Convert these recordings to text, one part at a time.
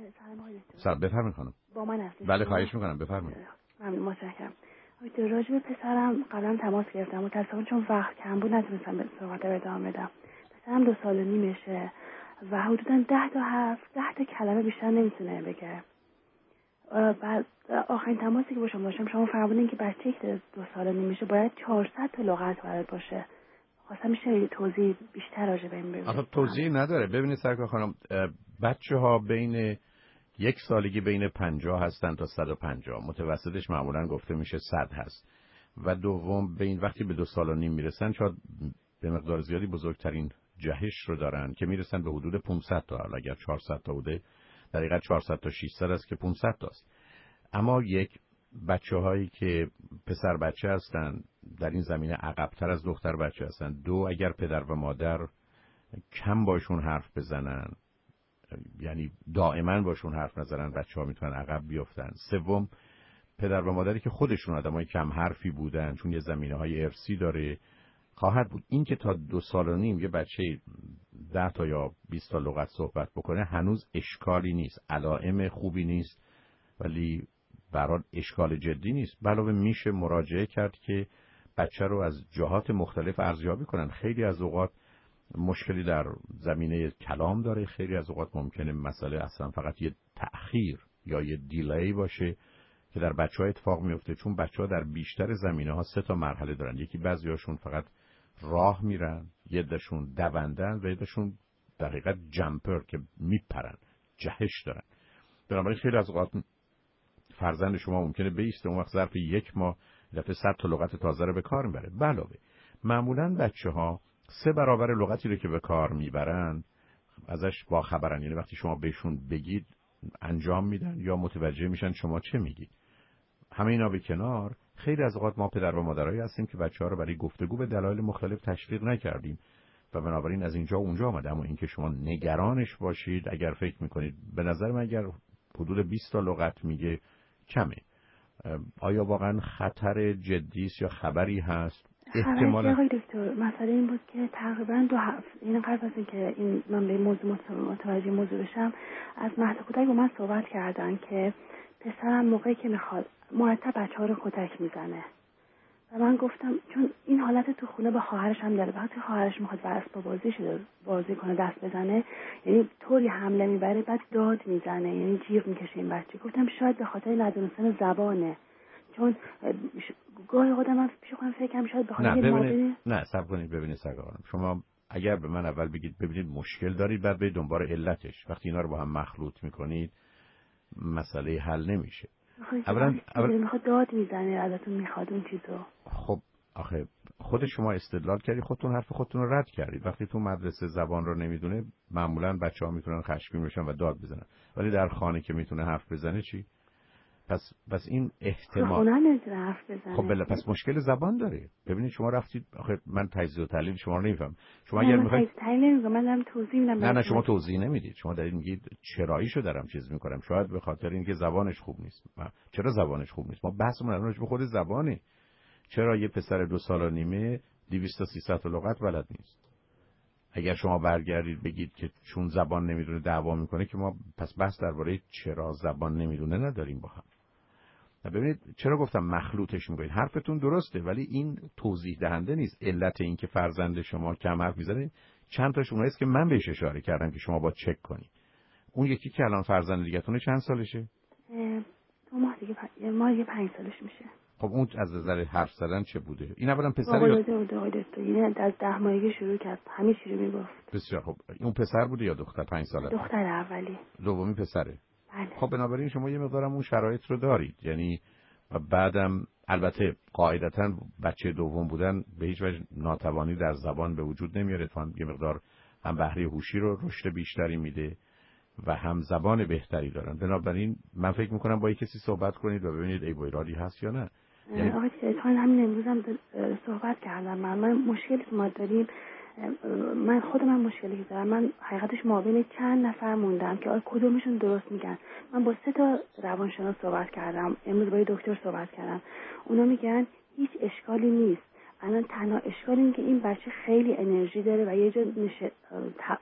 سلام آقای دکتر. سلام، بفرمایید خانم. با من هستید؟ بله خواهش میکنم بفرمایید. ممنون، متشکرم. دکتر راجع به پسرم قبلا تماس گرفتم، متأسفانه چون وقت کم بود نتونستم به صحبت رو ادامه بدم. پسرم 2 سال و نیمشه و حدوداً 10 تا حرف 10 تا کلمه بیشتر نمیتونه بگه. بعد آخرین تماسی که با شما داشتم شما فرمودین که بچه‌ای که 2 سال و نیمشه باید 400 تا لغت بلد باشه. خواستم میشه توضیح بیشتر راجع به این بدید. آخه توضیح نداره. ببینید سرکار خانم، بچه‌ها بین 1 سالگی بین 50 هستن تا 150، متوسطش معمولا گفته میشه 100 هست. و دوم به این وقتی به 2 سال و نیم میرسن شاید به مقدار زیادی بزرگترین جهش رو دارن که میرسن به حدود 500 تا. حالا اگر 400 تا بوده در حقیقت 400 تا 600 است که 500 تاست. اما یک بچه‌هایی که پسر بچه هستن در این زمینه عقب‌تر از دختر بچه هستن. 2 اگر پدر و مادر کم باشون حرف بزنن، یعنی دائما باشون حرف نزنن، بچه‌ها میتونن عقب بیفتن. 3 پدر و مادری که خودشون آدمای کم حرفی بودن، چون یه زمینه‌های ارثی داره، خواهد بود. این که تا 2 سال و نیم یه بچه 10 تا یا 20 تا لغت صحبت بکنه هنوز اشکالی نیست، علائم خوبی نیست، ولی برای اشکال جدی نیست. علاوه میشه مراجعه کرد که بچه رو از جهات مختلف ارزیابی کنن. خیلی از اوقات مشکلی در زمینه کلام داره، خیلی از اوقات ممکنه مسئله اصلا فقط یه تأخیر یا یه دیلی باشه که در بچه‌ها اتفاق میفته، چون بچه‌ها در بیشتر زمینه‌ها 3 تا مرحله دارن. یکی بعضیاشون فقط راه میرن، یه دشون دوندن و یه دشون در حقیقت جمپر که میپرن، جهش دارن. بنابراین خیلی از اوقات فرزند شما ممکنه بیسته، اون وقت ظرف 1 ماه دفعه 100 تا لغت تازه رو به کار میبره. علاوه معمولاً بچه‌ها 3 برابر لغتی رو که به کار میبرن ازش با خبرن، یعنی وقتی شما بهشون بگید انجام میدن یا متوجه میشن شما چه میگید. همه اینا به کنار، خیلی از اوقات ما پدر و مادرایی هستیم که بچه‌ها رو برای گفتگو به دلایل مختلف تشویق نکردیم و بنابراین از اینجا اونجا آمده. اما اینکه شما نگرانش باشید، اگر فکر میکنید به نظر من اگر حدود 20 تا لغت میگه کمه، آیا واقعا خطر جدی است یا خبری هست؟ احتمالاً آقای دکتر مسئله این بود که تقریبا 2 هفته این قبل از اینکه این من به موضوع متوجه موضوع بشم از مهد کودک با من صحبت کردن که پسرم موقعی که میخواد مرتب بچه‌ها رو کتک میزنه و من گفتم چون این حالت تو خونه با خواهرش هم داره، وقتی خواهرش میخواد بر اسباب بازی کنه دست بزنه یعنی طوری حمله میبره بعد داد میزنه، یعنی جیغ میکشه این بچه. گفتم شاید به خاطر ندونستن زبانه، چون گاهی خودم من پیش خودم فکرم شاید به خاطر مادر. نه صبر کنید ببینید سرکار، شما اگر به من اول بگید ببینید مشکل دارید بعد برید دنبال علتش، وقتی اینا رو با هم مخلوط میکنید مسئله حل نمیشه. اولا میخواد داد میزنه ازتون میخواد اون چیزو. خب آخه خود شما استدلال کردید، خودتون حرف خودتون رو رد کردید. وقتی تو مدرسه زبان رو نمیدونه معمولا بچه‌ها میتونن خشمگین بشن و داد بزنن، ولی در خانه که میتونه حرف بزنه چی؟ پس این احتمال خونه نمیتونه حرف بزنه. خب بله، پس مشکل زبان داره. ببینید شما رفتید، آخه من تجزیه و تحلیل شما رو نمیفهم. شما اگر میخواید تحلیل نمیگم، من دارم توضیح میدم. نه شما توضیح نمیدید، شما دارید میگید چراییشو دارم چیز میکنم، شاید به خاطر اینکه زبانش خوب نیست. چرا زبانش خوب نیست؟ ما بحثمون الان راجع به خود زبانه. چرا یه پسر 2 سال و نیمه 200 تا 300 لغت بلد نیست؟ اگر شما برگردید بگید که چون زبان نمیدونه دعوا میکنه، که ما پس بحث درباره چرا زبان نمیدونه نداریم با هم. ببینید چرا گفتم مخلوطش میکنید. حرفتون درسته ولی این توضیح دهنده نیست. علت این که فرزند شما کم حرف میزنه چند تاش اونایی است که من بهش اشاره کردم که شما با چک کنید. اون یکی که الان فرزند دیگه‌تونه چند سالشه؟ 2 ماه دیگه ما یه 5 سالش میشه. خب اون از نظر حرف زدن چه بوده؟ این اولا پسر یا این از 10 ماهگی شروع کرد، همه چی رو میگفت. بسیار خب. اون پسر بوده یا دختر 5 ساله؟ دختر اولی. دومی پسره. بله. خب بنابراین شما یه مقدارم اون شرایط رو دارید، یعنی بعدم البته قاعدتاً بچه دوم بودن به هیچ وجه ناتوانی در زبان به وجود نمیاره، تو یه مقدار هم بهره هوشی رو رشد بیشتری میده و هم زبان بهتری دارن. بنابراین من فکر میکنم با کسی صحبت کنید و ببینید ای ایرادی هست یا نه. یعنی آقای چیتان همین امروز هم صحبت کردم. من مشکلی که ما داریم، من خودم مشکلی که دارم، من حقیقتش مابین چند نفر موندم که آیا کدومشون درست میگن. من با 3 تا روانشناس صحبت کردم، امروز با دکتر صحبت کردم، اونا میگن هیچ اشکالی نیست. الان تنها اشکال اینه که این بچه خیلی انرژی داره و یه جا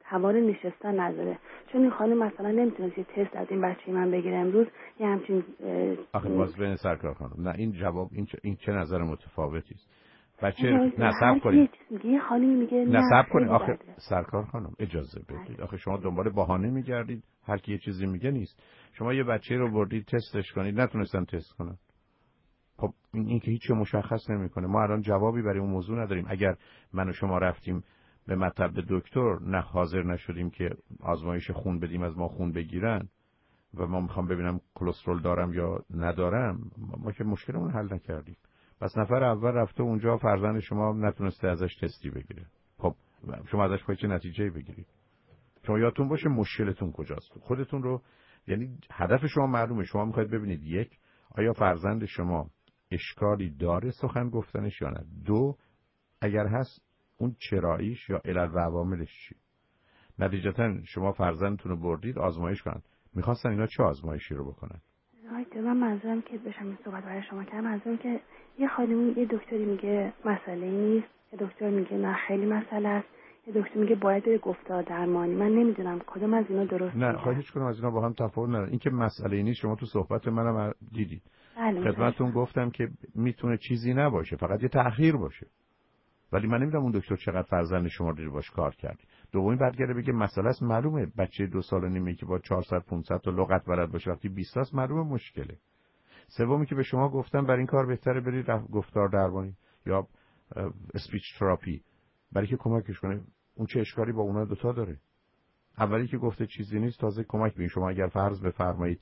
توان نشستن نداره. چون این خانم مثلا نمیتونست یه تست از این بچه من بگیره امروز یه همچین آخه باز بین سرکار خانم، نه این جواب این چه نظر متفاوتی است. بچه نصب کنید یه خانمی میگه نصب کنید. آخه سرکار خانم اجازه بدید. آخه شما دنبال بهانه میگردید، هر کی یه چیزی میگه نیست. شما یه بچه رو بردید تستش کنید، نتونستن تست کنن. خب این که هیچ مشخص نمیکنه. ما الان جوابی برای اون موضوع نداریم. اگر من و شما رفتیم به مطب دکتر، نه حاضر نشدیم که آزمایش خون بدیم از ما خون بگیرن و ما میخوام ببینم کلسترول دارم یا ندارم، ما که مشکلمون حل نکردیم. پس نفر اول رفته اونجا، فرزند شما نتونسته ازش تستی بگیره. خب شما ازش باید چه نتیجه‌ای بگیرید؟ شما یادتون باشه مشکلتون کجاست. خودتون رو، یعنی هدف شما معلومه. شما میخواید ببینید یک، آیا فرزند شما اشکالی داره سخن گفتنش یا نه. دو، اگر هست اون چراییش یا علل و عواملش چی. نتیجتا شما فرزندتون رو بردید آزمایش کنن. میخواستن اینا چه آزمایشی رو بکنن؟ من منظورم که بشم این صحبت برای شما کردم، منظورم که یه خانمی، یه دکتری میگه مسئله نیست، یه دکتر میگه نه خیلی مسئله است، یه دکتر میگه باید بره گفتار درمانی. من نمیدونم کدوم از اینا درست نه خواهد هیچ کدوم از اینا با هم تفاوت نداره. این که مسئله نیست شما تو صحبت منم دیدید. خدمتتون گفتم که میتونه چیزی نباشه، فقط یه تأخیر باشه. ولی من نمیدونم اون دکتر چقدر فرزند شما رو باش کار کرد. دومی برگرده بگه مسئله است، معلومه بچه 2 سال و نیمه که با 400 500 تا لغت بلد باشه وقتی 20 سال معلومه مشکله. سومی که به شما گفتم برای این کار بهتره برید گفتار درمانی یا اسپیچ تراپی، برای که کمکش کنه. اون چه اشکالی با اونها دوتا داره؟ اولی که گفته چیزی نیست، تازه کمک ببین. شما اگر فرض بفرمایید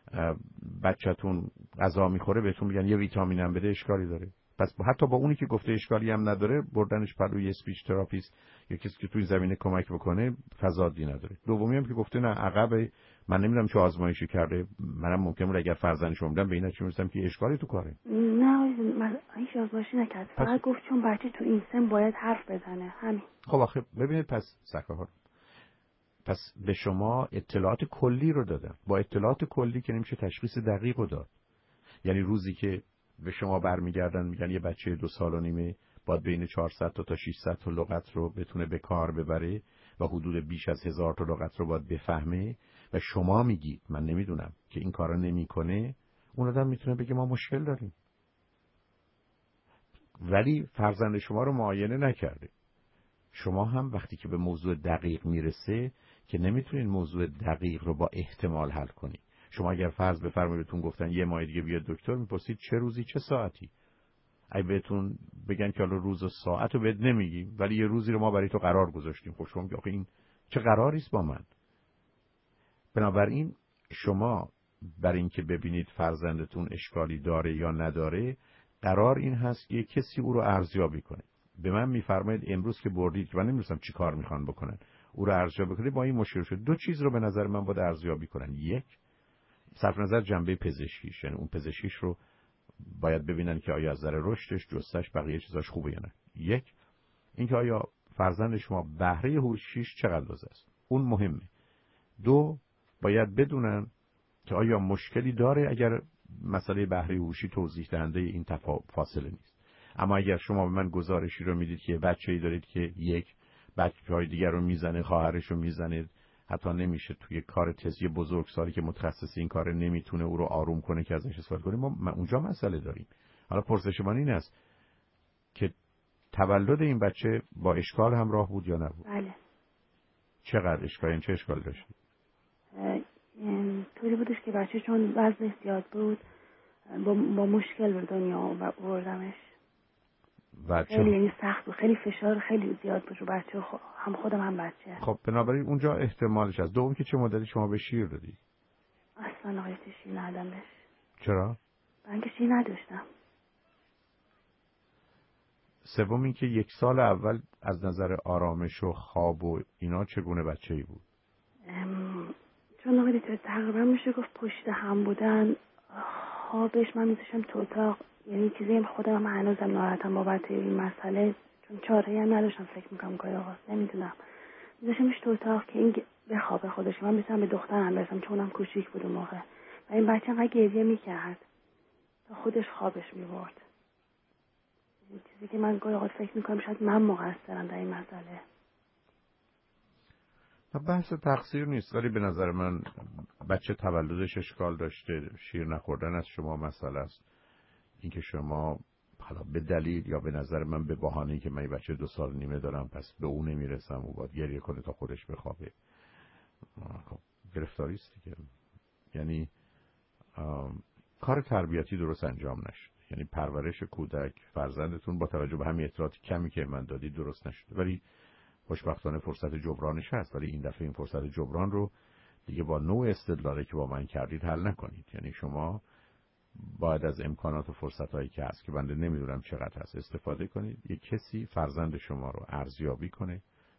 بچه‌تون غذا میخوره بهتون میگن یه ویتامین هم بده، اشکالی داره؟ پس حتی با اونی که گفته اشکالی هم نداره، بردنش پلوی اسپیچ تراپیست یا کسی که توی زمینه کمک بکنه تضادی نداره. دومی هم که گفته نه عقب، من نمیدونم چه آزمایشی کرده، منم ممکن بود اگر فرزندش بودم به اینا چی میرسم که اشکالی تو کاره. نه من هیچ آزمایشی نکرد، فقط گفت چون بچه تو این سن باید حرف بزنه، همین. خب آخه ببینید، پس سکه‌ها، پس به شما اطلاعات کلی رو دادم. با اطلاعات کلی که نمیشه تشخیص دقیق رو داد. یعنی روزی که به شما برمیگردن میگن یه بچه 2 سال و نیمه باید بین 400 تا 600 تا لغت رو بتونه به کار ببره و حدود بیش از 1000 تا لغت رو باید بفهمه و شما میگید من نمیدونم که این کارا نمیکنه، اون آدم میتونه بگه ما مشکل داریم. ولی فرزند شما رو معاینه نکرده. شما هم وقتی که به موضوع دقیق میرسه که نمیتونین موضوع دقیق رو با احتمال حل کنی. شما اگر فرض بفرمایید بهتون گفتن یه ماه دیگه بیاد دکتر، میپرسید چه روزی چه ساعتی. اگه بهتون بگن که حالا روز و ساعت رو بهت نمیگیم ولی یه روزی رو ما برای تو قرار گذاشتیم، خب شما میگی آخه این چه قراری است با من؟ بنابراین شما برای اینکه ببینید فرزندتون اشکالی داره یا نداره، قرار این هست که کسی او رو ارزیابی کنه. به من میفرمایید امروز که بردید که من نمی‌دونم چی کار میخوان بکنن، او رو ارزیابی کنید. با این مشکل شد. دو چیز رو به نظر من باید ارزیابی کنن. یک، صرف نظر جنبه پزشکیش، یعنی اون پزشکیش رو باید ببینن که آیا از نظر رشدش، جستش، بقیه چیزاش خوبه یا نه. یک، اینکه آیا فرزند شما بهره هوشیش چقدر اندازه است، اون مهمه. دو، باید بدونن که آیا مشکلی داره اگر مسئله بهره هوشی توضیح دهنده این فاصله نیست. اما اگر شما به من گزارشی رو میدید که بچه‌ای دارید که یک، بچه‌های دیگر رو میزنه، خواهرش رو میزنه، حتی نمیشه توی کار تزیه بزرگسالی که متخصص این کار نمیتونه او رو آروم کنه که ازش استفاده کنیم، ما اونجا مسئله داریم. حالا پرسش من این است که تولد این بچه با اشکال همراه بود یا نبود؟ بله. چقدر اشکال، این چه اشکال داشت؟ طوری بودش که بچه چون وزنش زیاد بود با مشکل به دنیا بردمش. خیلی یعنی سخت بود، خیلی فشار خیلی زیاد بود رو بچه، هم خودم هم بچه. خب بنابراین اونجا احتمالش هست. دوم که چه مدتی شما به شیر دادی؟ اصلا آقای شیر ندادم بهش. چرا؟ من که شیر نداشتم. سوم این که 1 سال اول از نظر آرامش و خواب و اینا چگونه بچه‌ای بود؟ چون آقای تقریبا میشه گفت پشت هم بودن، خوابش من میذاشم تو اتاق، یعنی چیزی خودم هنوزم ناراحتم بابت این مسئله، چون چاره‌ای هم نداشتم فکر میکنم گاهی اوقات نمیدونم میذاشمش تو اتاق که این بخوابه خودش. من میذاشم به دخترم برسم چون اونم کوچیک بود اون موقع و این بچه انقدر گریه میکرد تا خودش خوابش میبرد. این چیزی که من گاهی اوقات فکر میکنم شاید من مقصرم در این مسئله. بحث تقصیر نیست، ولی به نظر من بچه تولدش اشکال داشته، شیر نخوردن از شما مسئله است. اینکه شما حالا به دلیل یا به نظر من به بهانه‌ای که من بچه 2 سال و نیمه دارم پس به اون نمیرسم و باید گریه کنه تا خودش بخوابه، خب گرفتاری است دیگه. یعنی کار تربیتی درست انجام نشد. یعنی پرورش کودک، فرزندتون با توجه به همین اطلاعات کمی که من دادی درست نشد، ولی خوشبختانه فرصت جبرانش هست. ولی این دفعه این فرصت جبران رو دیگه با نوع استدلالی که با من کردید حل نکنید. یعنی شما باید از امکانات و فرصت‌هایی که هست که بنده نمیدونم چقدر هست استفاده کنید. یک کسی فرزند شما رو ارزیابی کنه،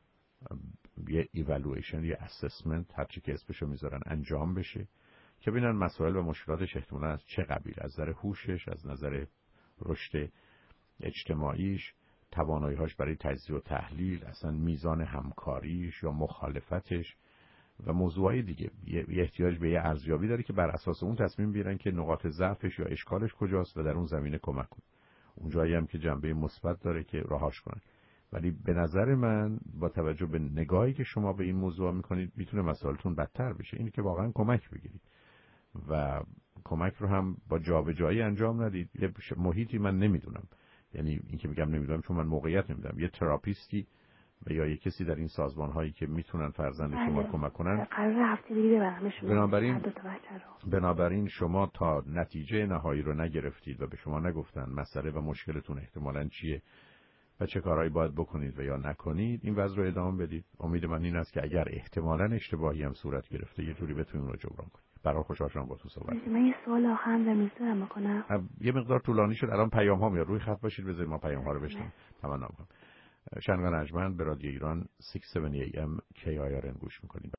یه ایوالویشن، یه اسسمنت، هر چی که اسمشو میذارن انجام بشه که ببینن مسائل و مشکلاتش احتمالاً از چه قبیل، از نظر هوشش، از نظر رشد اجتماعیش، توانایی‌هاش برای تجزیه و تحلیل، اصلا میزان همکاریش یا مخالفتش و موضوعای دیگه. یه احتیاج به یه ارزیابی داره که بر اساس اون تصمیم بگیرن که نقاط ضعفش یا اشکالش کجاست و در اون زمینه کمک کنن. اون جایی هم که جنبه مثبت داره که راهاش کنن. ولی به نظر من با توجه به نگاهی که شما به این موضوع میکنید میتونه مسائلتون بدتر بشه. اینی که واقعا کمک بگیرید و کمک رو هم با جابجایی انجام ندید. یه محیطی من نمیدونم، یعنی این که میگم نمیدونم چون من موقعیت نمیدونم، یه تراپیستی و یا یه کسی در این سازمان هایی که میتونن فرزند شما کمک کنن قرار هفته دیگه برامشون بنابراین شما تا نتیجه نهایی رو نگرفتید و به شما نگفتن مسئله و مشکلتون احتمالاً چیه و چه کارهایی باید بکنید و یا نکنید، این وضع رو ادامه بدید. امید من این است که اگر احتمالاً اشتباهی هم صورت گرفته یه جوری بتونید رو جبران کنید. برای خوشحال شدم با تو صحبت. من یه سوال آخرم میذارم بکنم. یه مقدار طولانی شد، الان پیام ها میاد، روی خط باشید بذارید ما پیام ها رو بشنویم. تمنا می‌کنم. شنگان ارجمند به رادیو ایران 670 AM KIRN گوش میکنید.